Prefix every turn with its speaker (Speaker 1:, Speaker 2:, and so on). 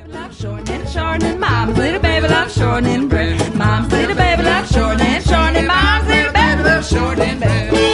Speaker 1: Shortening, shortening, mom's little baby loves shortening bread. Mom's little baby loves shortening, shortening, mom's little baby loves shortening bread.